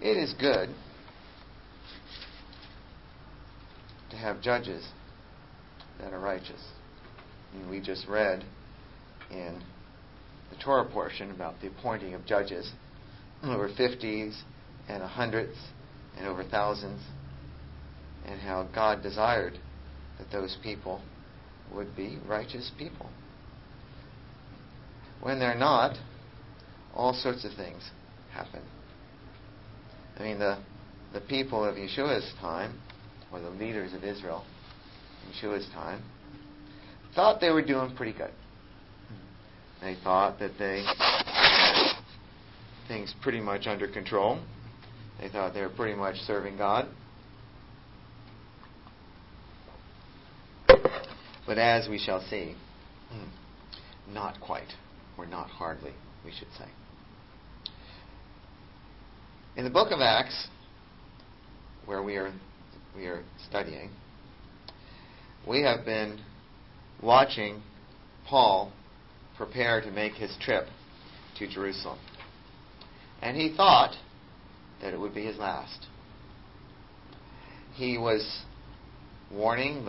it is good to have judges that are righteous. And we just read in the Torah portion about the appointing of judges over 50s and 100s and over thousands, and how God desired that those people would be righteous people. When they're not, all sorts of things happen. I mean, the people of Yeshua's time, or the leaders of Israel in Yeshua's time, thought they were doing pretty good. They thought that they had things pretty much under control. They thought they were pretty much serving God. But as we shall see, not quite, or not hardly, we should say. In the book of Acts, where we are studying, we have been watching Paul prepare to make his trip to Jerusalem. And he thought that it would be his last. He was warned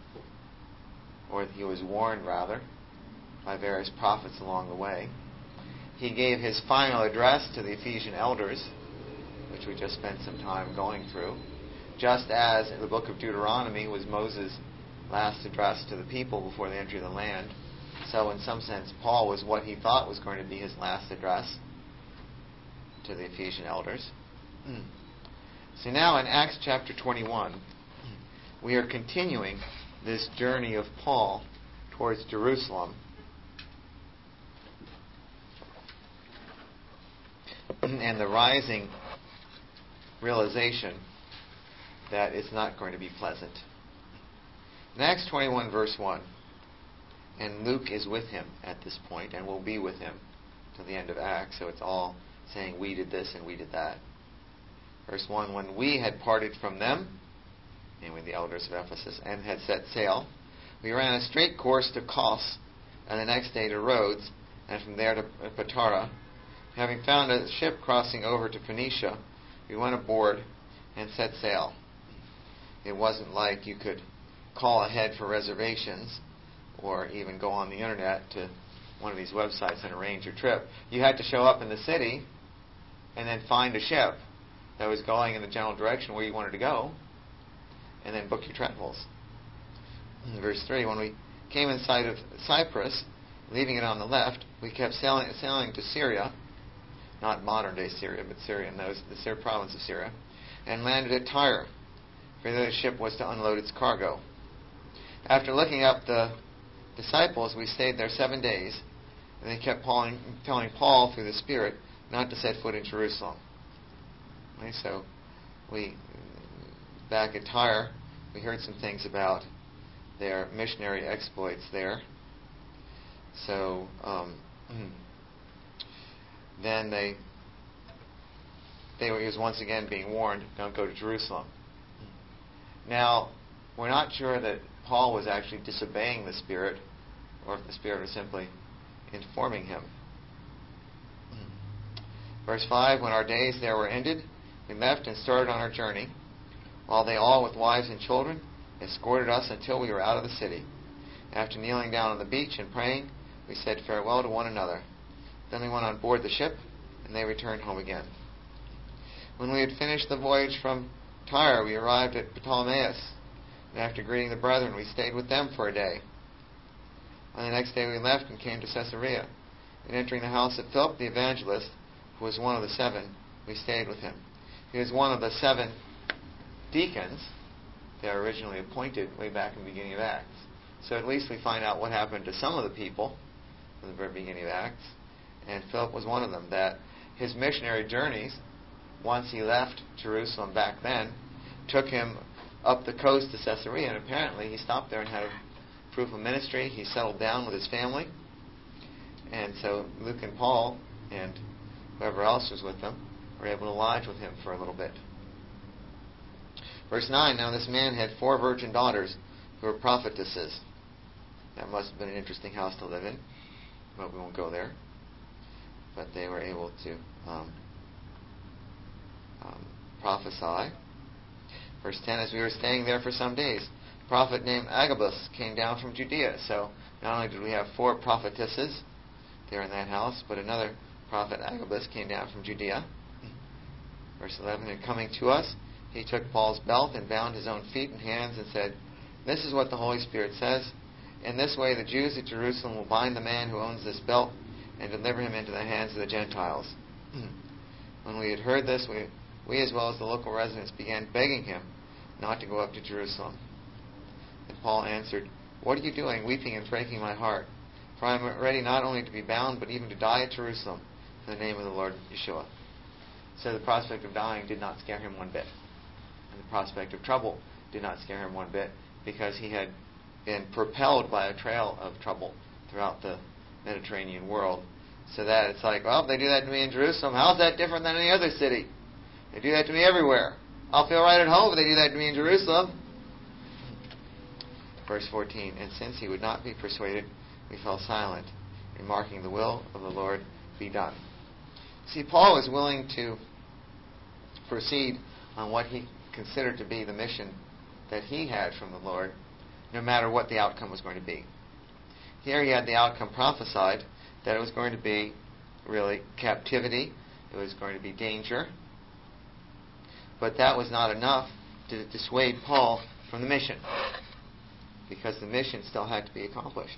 rather, by various prophets along the way. He gave his final address to the Ephesian elders, which we just spent some time going through, just as the book of Deuteronomy was Moses' last address to the people before they entered the land. So in some sense, Paul was what he thought was going to be his last address to the Ephesian elders. So now in Acts chapter 21, we are continuing this journey of Paul towards Jerusalem. And the rising realization that it's not going to be pleasant. In Acts 21 verse 1, and Luke is with him at this point and will be with him till the end of Acts, so it's all saying we did this and we did that. Verse 1, when we had parted from them, namely the elders of Ephesus, and had set sail, we ran a straight course to Kos, and the next day to Rhodes, and from there to Patara. Having found a ship crossing over to Phoenicia, we went aboard and set sail. It wasn't like you could call ahead for reservations or even go on the internet to one of these websites and arrange your trip. You had to show up in the city and then find a ship that was going in the general direction where you wanted to go, and then book your travels. In verse 3, when we came in sight of Cyprus, leaving it on the left, we kept sailing to Syria, not modern-day Syria, but Syria, the province of Syria, and landed at Tyre, for the ship was to unload its cargo. After looking up the disciples, we stayed there 7 days, and they kept telling Paul through the Spirit not to set foot in Jerusalem. Okay, so back at Tyre, we heard some things about their missionary exploits there. So then he was once again being warned, don't go to Jerusalem. Now, we're not sure that Paul was actually disobeying the Spirit, or if the Spirit was simply informing him. Verse 5, when our days there were ended, we left and started on our journey, while they all, with wives and children, escorted us until we were out of the city. After kneeling down on the beach and praying, we said farewell to one another. Then we went on board the ship, and they returned home again. When we had finished the voyage from Tyre, we arrived at Ptolemais, and after greeting the brethren, we stayed with them for a day. On the next day we left and came to Caesarea, and entering the house of Philip the evangelist, who was one of the 7, we stayed with him. He was one of the 7 deacons that were originally appointed way back in the beginning of Acts. So at least we find out what happened to some of the people from the very beginning of Acts, and Philip was one of them. That his missionary journeys, once he left Jerusalem back then, took him up the coast to Caesarea, and apparently he stopped there and had a proof of ministry. He settled down with his family, and so Luke and Paul and whoever else was with them were able to lodge with him for a little bit. Verse 9, now this man had 4 virgin daughters who were prophetesses. That must have been an interesting house to live in, but we won't go there. But they were able to prophesy. Verse 10, as we were staying there for some days, a prophet named Agabus came down from Judea. So not only did we have 4 prophetesses there in that house, but another prophet, Agabus, came down from Judea. Verse 11, and coming to us, he took Paul's belt and bound his own feet and hands and said, this is what the Holy Spirit says. In this way the Jews at Jerusalem will bind the man who owns this belt and deliver him into the hands of the Gentiles. When we had heard this, we as well as the local residents began begging him not to go up to Jerusalem. And Paul answered, what are you doing, weeping and breaking my heart? For I am ready not only to be bound, but even to die at Jerusalem for the name of the Lord Yeshua. So the prospect of dying did not scare him one bit. And the prospect of trouble did not scare him one bit, because he had been propelled by a trail of trouble throughout the Mediterranean world. So that it's like, well, if they do that to me in Jerusalem, how's that different than any other city? They do that to me everywhere. I'll feel right at home if they do that to me in Jerusalem. Verse 14, and since he would not be persuaded, we fell silent, remarking the will of the Lord be done. See, Paul was willing to proceed on what he considered to be the mission that he had from the Lord, no matter what the outcome was going to be. Here he had the outcome prophesied, that it was going to be really captivity, it was going to be danger, but that was not enough to dissuade Paul from the mission, because the mission still had to be accomplished.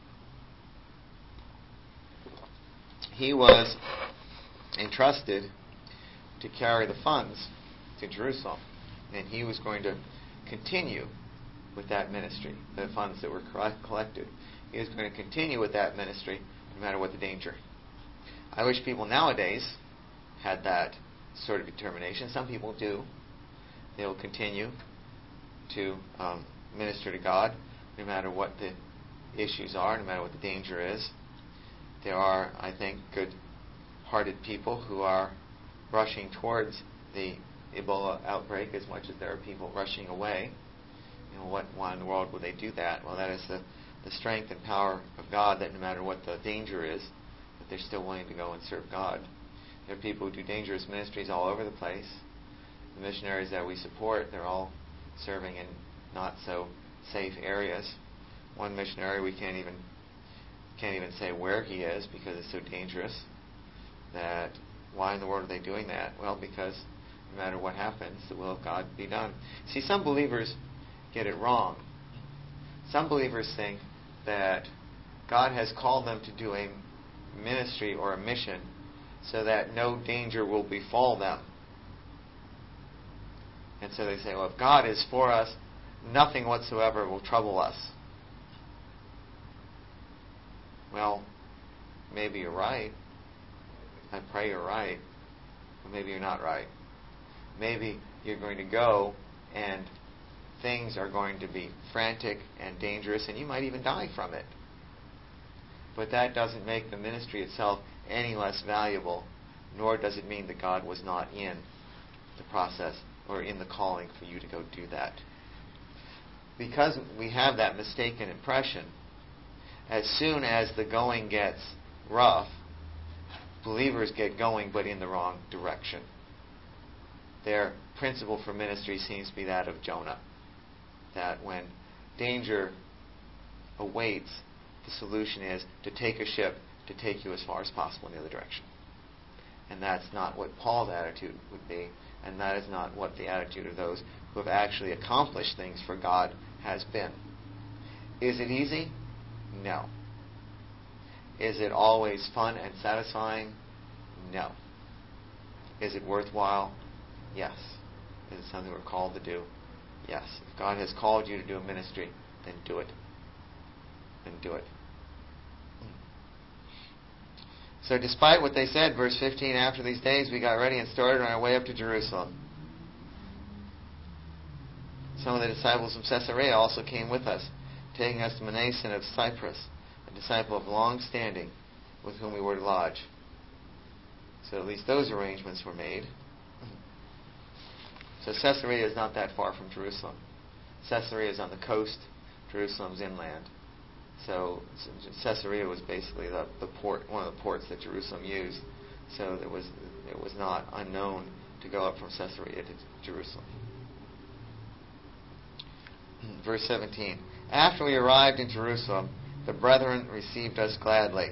He was entrusted to carry the funds to Jerusalem, and he was going to continue with that ministry, the funds that were collected. He was going to continue with that ministry no matter what the danger. I wish people nowadays had that sort of determination. Some people do. They will continue to minister to God no matter what the issues are, no matter what the danger is. There are, I think, good-hearted people who are rushing towards the Ebola outbreak as much as there are people rushing away. Why in the world would they do that? Well, that is the strength and power of God, that no matter what the danger is, that they're still willing to go and serve God. There are people who do dangerous ministries all over the place. The missionaries that we support, they're all serving in not so safe areas. One missionary, we can't even say where he is because it's so dangerous. That why in the world are they doing that? Well, because no matter what happens, the will of God be done. See, some believers get it wrong. Some believers think that God has called them to do a ministry or a mission so that no danger will befall them. And so they say, well, if God is for us, nothing whatsoever will trouble us. Well, maybe you're right. I pray you're right. Or maybe you're not right. Maybe you're going to go and things are going to be frantic and dangerous, and you might even die from it. But that doesn't make the ministry itself any less valuable, nor does it mean that God was not in the process or in the calling for you to go do that. Because we have that mistaken impression, as soon as the going gets rough, believers get going but in the wrong direction. Their principle for ministry seems to be that of Jonah. That when danger awaits, the solution is to take a ship to take you as far as possible in the other direction. And that's not what Paul's attitude would be, and that is not what the attitude of those who have actually accomplished things for God has been. Is it easy? No. Is it always fun and satisfying? No. Is it worthwhile? Yes. Is it something we're called to do? Yes. If God has called you to do a ministry, then do it. Then do it. So despite what they said, verse 15, after these days we got ready and started on our way up to Jerusalem. Some of the disciples of Caesarea also came with us, taking us to Mnason of Cyprus, a disciple of long standing, with whom we were to lodge. So at least those arrangements were made. So Caesarea is not that far from Jerusalem. Caesarea is on the coast. Jerusalem's inland. So Caesarea was basically the port, one of the ports that Jerusalem used. So it was not unknown to go up from Caesarea to Jerusalem. Verse 17. After we arrived in Jerusalem, the brethren received us gladly.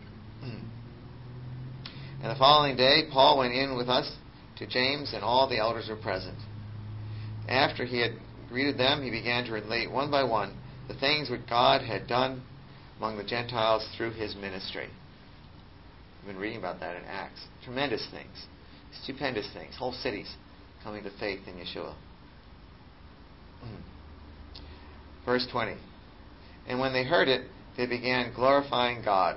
And the following day, Paul went in with us to James, and all the elders were present. After he had greeted them, he began to relate one by one the things which God had done among the Gentiles through his ministry. We've been reading about that in Acts. Tremendous things. Stupendous things. Whole cities coming to faith in Yeshua. Verse 20. And when they heard it, they began glorifying God.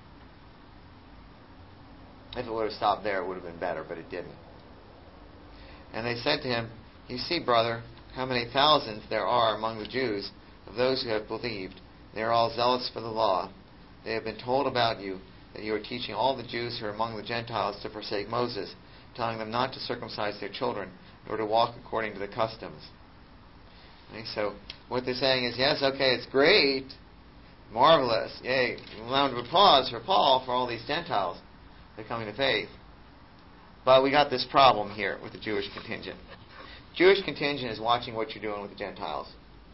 If it would have stopped there, it would have been better, but it didn't. And they said to him, You see, brother, how many thousands there are among the Jews of those who have believed. They are all zealous for the law. They have been told about you that you are teaching all the Jews who are among the Gentiles to forsake Moses, telling them not to circumcise their children, nor to walk according to the customs. Okay, so what they're saying is, yes, okay, it's great, marvelous, yay, round of applause for Paul for all these Gentiles that are coming to faith. But we got this problem here with the Jewish contingent. Jewish contingent is watching what you're doing with the Gentiles.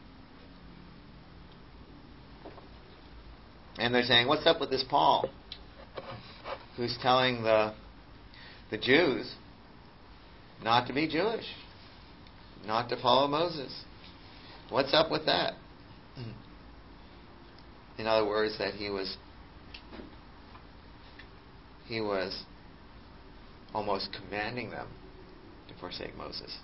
And they're saying, what's up with this Paul, who's telling the Jews not to be Jewish, not to follow Moses? What's up with that? In other words, that he was almost commanding them to forsake Moses.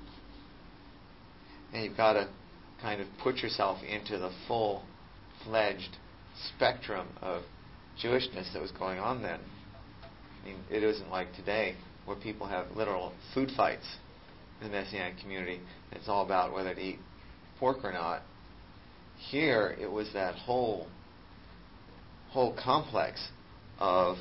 And you've got to kind of put yourself into the full-fledged spectrum of Jewishness that was going on then. I mean, it isn't like today where people have literal food fights in the Messianic community. It's all about whether to eat pork or not. Here, it was that whole complex of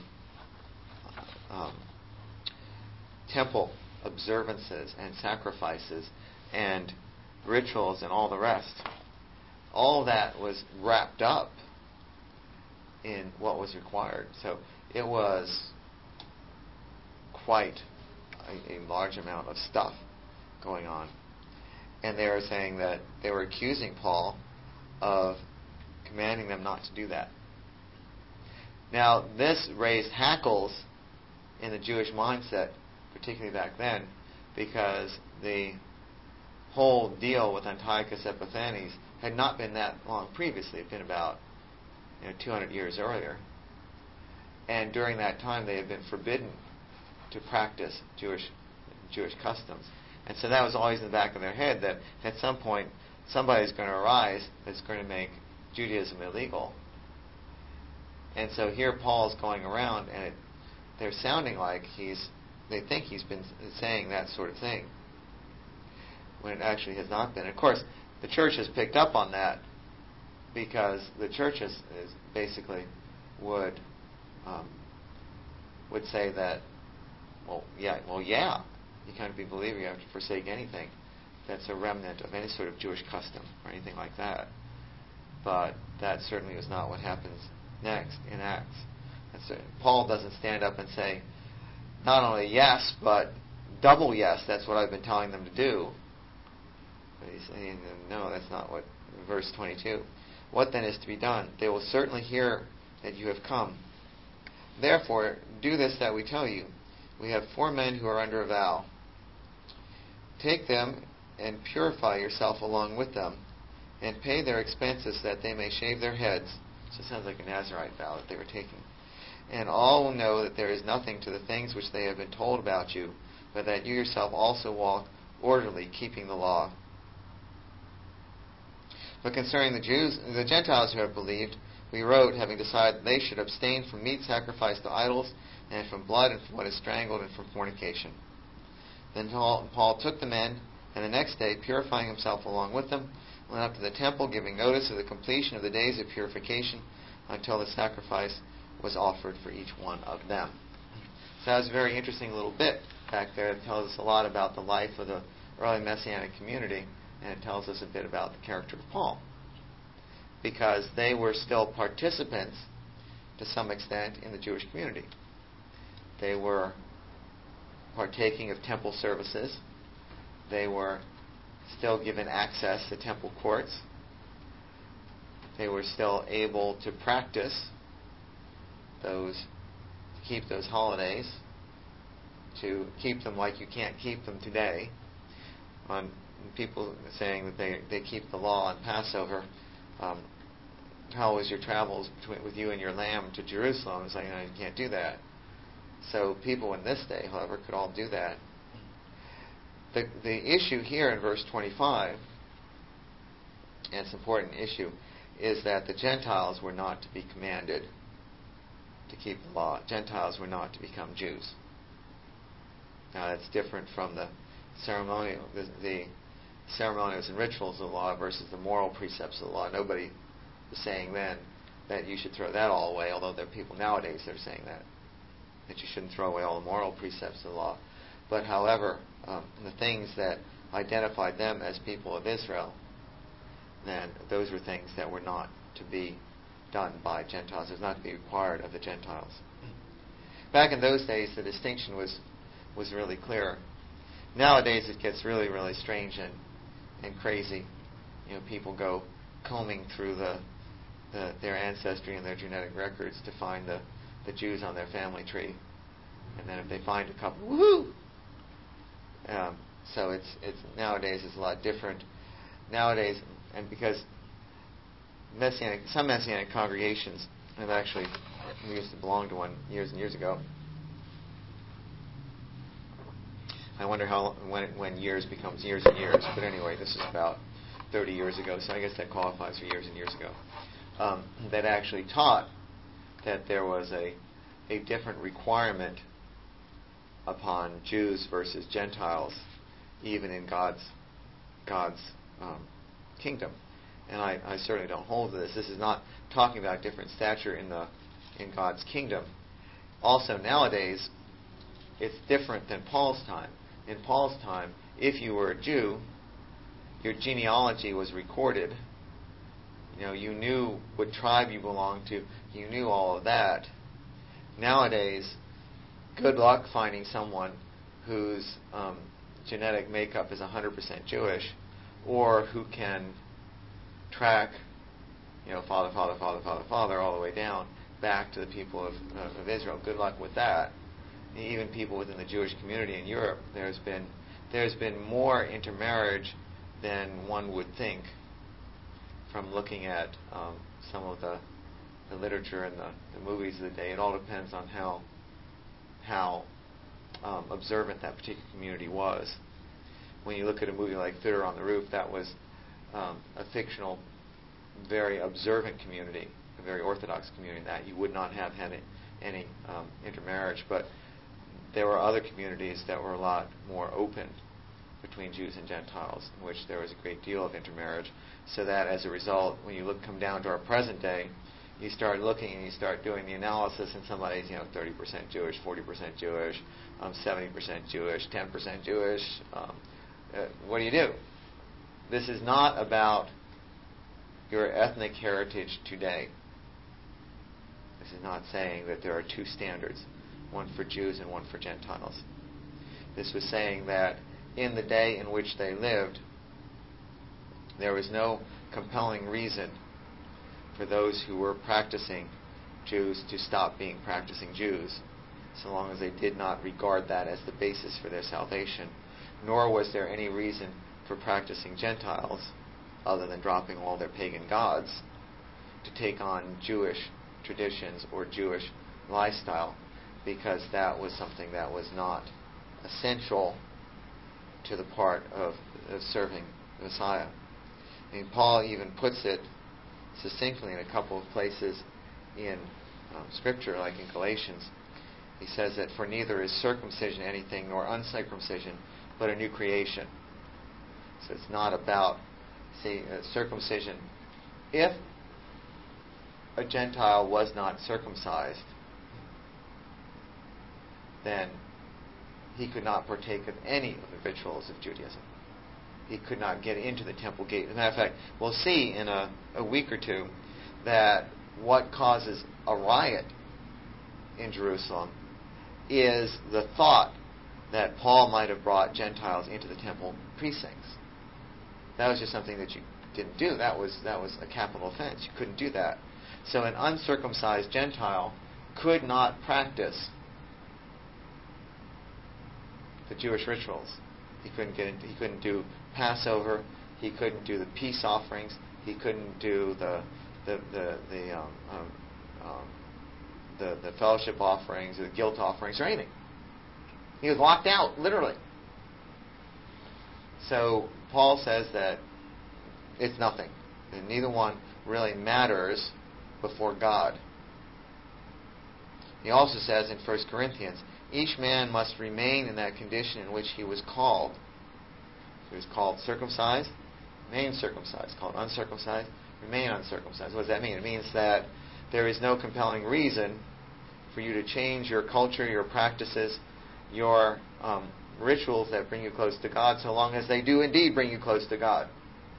temple observances and sacrifices and rituals and all the rest. All that was wrapped up in what was required. So it was quite a large amount of stuff going on. And they were saying that they were accusing Paul of commanding them not to do that. Now, this raised hackles in the Jewish mindset, particularly back then, because the whole deal with Antiochus Epiphanes had not been that long previously. It had been about 200 years earlier. And during that time, they had been forbidden to practice Jewish customs. And so that was always in the back of their head, that at some point somebody's going to arise that's going to make Judaism illegal. And so here Paul's going around, and they're sounding like they think he's been saying that sort of thing, when it actually has not been. Of course, the church has picked up on that, because the church is basically would say that, you can't be a believer, you have to forsake anything that's a remnant of any sort of Jewish custom or anything like that. But that certainly is not what happens next in Acts. Paul doesn't stand up and say, not only yes, but double yes, that's what I've been telling them to do. But he's saying, no, that's not what, verse 22. What then is to be done? They will certainly hear that you have come. Therefore, do this that we tell you. We have 4 men who are under a vow. Take them and purify yourself along with them, and pay their expenses that they may shave their heads. So it sounds like a Nazirite vow that they were taking. And all will know that there is nothing to the things which they have been told about you, but that you yourself also walk orderly, keeping the law. But concerning the Gentiles who have believed, we wrote, having decided they should abstain from meat sacrificed to idols, and from blood, and from what is strangled, and from fornication. Then Paul took the men, and the next day, purifying himself along with them, went up to the temple, giving notice of the completion of the days of purification, until the sacrifice was offered for each one of them. So that was a very interesting little bit back there. It tells us a lot about the life of the early Messianic community, and it tells us a bit about the character of Paul, because they were still participants to some extent in the Jewish community. They were partaking of temple services. They were still given access to temple courts. They were still able to practice keep those holidays, to keep them like you can't keep them today. On people saying that they keep the law on Passover. How was your travels with you and your lamb to Jerusalem? It's like, you can't do that. So people in this day, however, could all do that. The issue here in verse 25, and it's an important issue, is that the Gentiles were not to be commanded to keep the law. Gentiles were not to become Jews. Now that's different from the ceremonials and rituals of the law versus the moral precepts of the law. Nobody was saying then that you should throw that all away, although there are people nowadays that are saying that you shouldn't throw away all the moral precepts of the law. But however, the things that identified them as people of Israel, then those were things that were not to be done by Gentiles. It was not to be required of the Gentiles. Back in those days, the distinction was really clear. Nowadays, it gets really, really strange and crazy. People go combing through their ancestry and their genetic records to find the Jews on their family tree, and then if they find a couple, woohoo! So it's nowadays it's a lot different. Nowadays, and because some Messianic congregations have actually, we used to belong to one years and years ago. I wonder when years becomes years and years. But anyway, this is about 30 years ago, so I guess that qualifies for years and years ago. That actually taught that there was a different requirement upon Jews versus Gentiles, even in God's kingdom. And I certainly don't hold to this. This is not talking about different stature in God's kingdom. Also, nowadays, it's different than Paul's time. In Paul's time, if you were a Jew, your genealogy was recorded. You knew what tribe you belonged to. You knew all of that. Nowadays, good luck finding someone whose genetic makeup is 100% Jewish, or who can track, father, all the way down back to the people of Israel. Good luck with that. Even people within the Jewish community in Europe, there's been more intermarriage than one would think from looking at some of the literature and the movies of the day. It all depends on how observant that particular community was. When you look at a movie like Fiddler on the Roof, that was a fictional, very observant community, a very Orthodox community, that you would not have had any intermarriage. But there were other communities that were a lot more open between Jews and Gentiles, in which there was a great deal of intermarriage. So that as a result, when you come down to our present day, you start looking and you start doing the analysis, and somebody's 30% Jewish, 40% Jewish, 70% Jewish, 10% Jewish. What do you do? This is not about your ethnic heritage today. This is not saying that there are two standards, one for Jews and one for Gentiles. This was saying that in the day in which they lived, there was no compelling reason for those who were practicing Jews to stop being practicing Jews, so long as they did not regard that as the basis for their salvation. Nor was there any reason for practicing Gentiles, other than dropping all their pagan gods, to take on Jewish traditions or Jewish lifestyle, because that was something that was not essential to the part of serving the Messiah. I mean, Paul even puts it succinctly in a couple of places in Scripture, like in Galatians. He says that for neither is circumcision anything nor uncircumcision, but a new creation. So it's not about, circumcision. If a Gentile was not circumcised, then he could not partake of any of the rituals of Judaism. He could not get into the temple gate. As a matter of fact, we'll see in a week or two that what causes a riot in Jerusalem is the thought that Paul might have brought Gentiles into the temple precincts. That was just something that you didn't do. That was a capital offense. You couldn't do that. So an uncircumcised Gentile could not practice the Jewish rituals. He couldn't do Passover. He couldn't do the peace offerings. He couldn't do the fellowship offerings, or the guilt offerings, or anything. He was locked out, literally. So Paul says that it's nothing. And neither one really matters before God. He also says in 1 Corinthians, each man must remain in that condition in which he was called. He was called circumcised, remain circumcised. Called uncircumcised, remain uncircumcised. What does that mean? It means that there is no compelling reason for you to change your culture, your practices, your rituals that bring you close to God, so long as they do indeed bring you close to God.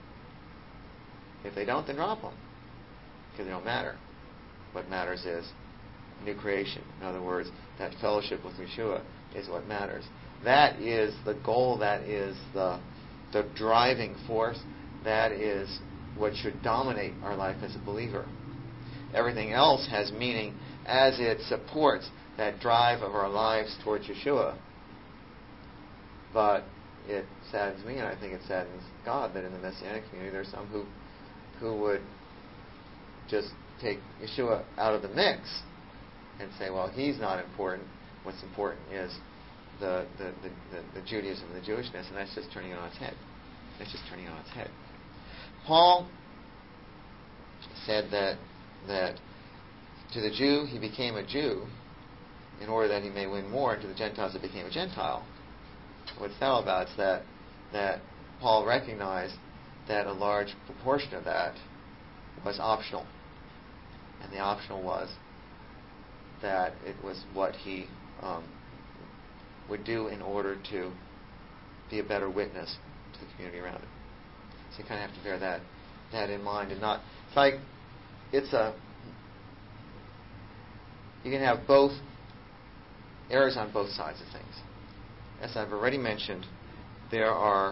If they don't, then drop them, because they don't matter. What matters is new creation. In other words, that fellowship with Yeshua is what matters. That is the goal. That is the driving force. That is what should dominate our life as a believer. Everything else has meaning as it supports that drive of our lives towards Yeshua. But it saddens me, and I think it saddens God, that in the Messianic community there are some who would just take Yeshua out of the mix and say, well, he's not important. What's important is the Judaism and the Jewishness, and that's just turning it on its head. That's just turning it on its head. Paul said that to the Jew he became a Jew in order that he may win more, and to the Gentiles he became a Gentile. What's that all about? It's that Paul recognized that a large proportion of that was optional. And the optional was that it was what he would do in order to be a better witness to the community around him. So you kind of have to bear that in mind, and not. It's like you can have both errors on both sides of things. As I've already mentioned, there are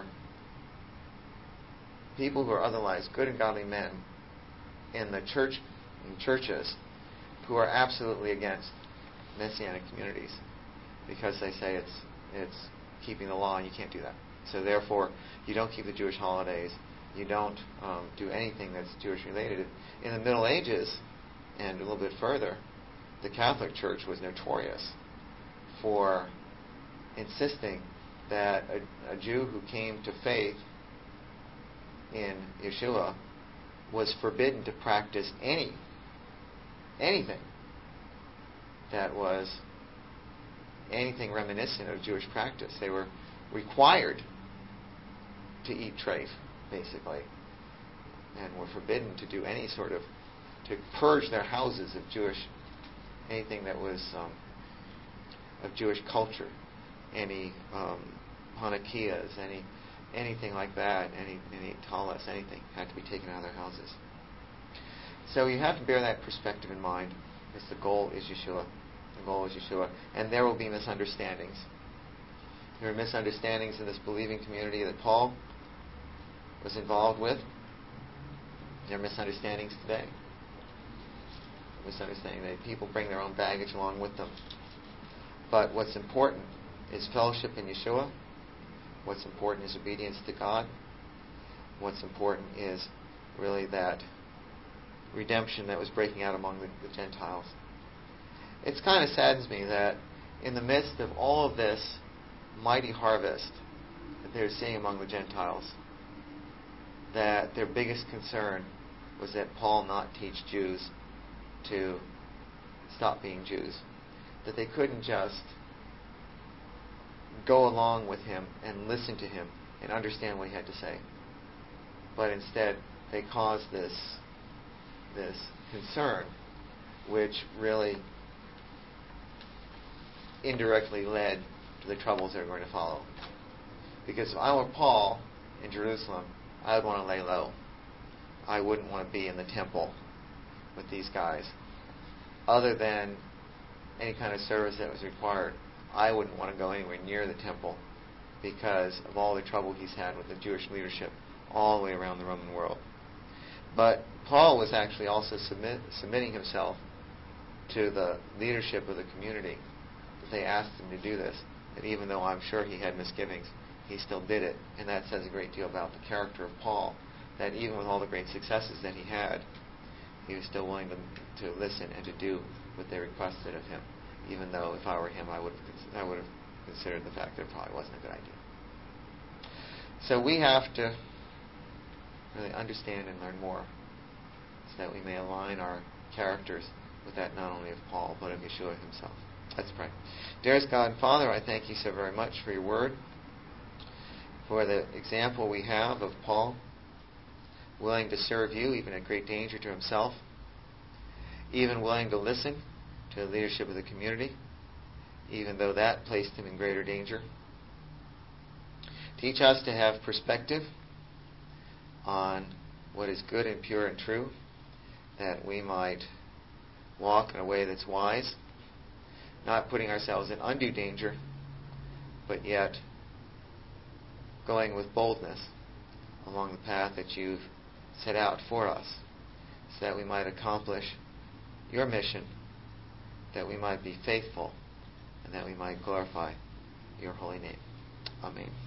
people who are otherwise good and godly men in churches who are absolutely against Messianic communities because they say it's keeping the law and you can't do that. So therefore, you don't keep the Jewish holidays. You don't do anything that's Jewish related. In the Middle Ages, and a little bit further, the Catholic Church was notorious for insisting that a Jew who came to faith in Yeshua was forbidden to practice anything that was anything reminiscent of Jewish practice. They were required to eat treif, basically, and were forbidden to do any sort of, to purge their houses of anything that was of Jewish culture, any Hanukkahs, anything like that, any talis, anything had to be taken out of their houses. So you have to bear that perspective in mind, because the goal is Yeshua. The goal is Yeshua. And there will be misunderstandings. There are misunderstandings in this believing community that Paul was involved with. There are misunderstandings today. Misunderstanding that people bring their own baggage along with them. But what's important is fellowship in Yeshua. What's important is obedience to God. What's important is really that redemption that was breaking out among the Gentiles. It kind of saddens me that in the midst of all of this mighty harvest that they're seeing among the Gentiles, that their biggest concern was that Paul not teach Jews to stop being Jews. That they couldn't just go along with him and listen to him and understand what he had to say. But instead, they caused this concern, which really indirectly led to the troubles that are going to follow. Because if I were Paul in Jerusalem, I would want to lay low. I wouldn't want to be in the temple with these guys, other than any kind of service that was required. I wouldn't want to go anywhere near the temple because of all the trouble he's had with the Jewish leadership all the way around the Roman world. But Paul was actually also submitting himself to the leadership of the community. They asked him to do this, that even though I'm sure he had misgivings, he still did it. And that says a great deal about the character of Paul, that even with all the great successes that he had, he was still willing to listen and to do what they requested of him, even though if I were him, I would have considered the fact that it probably wasn't a good idea. So we have to really understand and learn more so that we may align our characters with that not only of Paul, but of Yeshua himself. Let's pray. Dearest God and Father, I thank you so very much for your word, for the example we have of Paul, willing to serve you, even at great danger to himself, even willing to listen to the leadership of the community, even though that placed him in greater danger. Teach us to have perspective on what is good and pure and true, that we might walk in a way that's wise, not putting ourselves in undue danger, but yet going with boldness along the path that you've set out for us, so that we might accomplish your mission, that we might be faithful, and that we might glorify your holy name. Amen.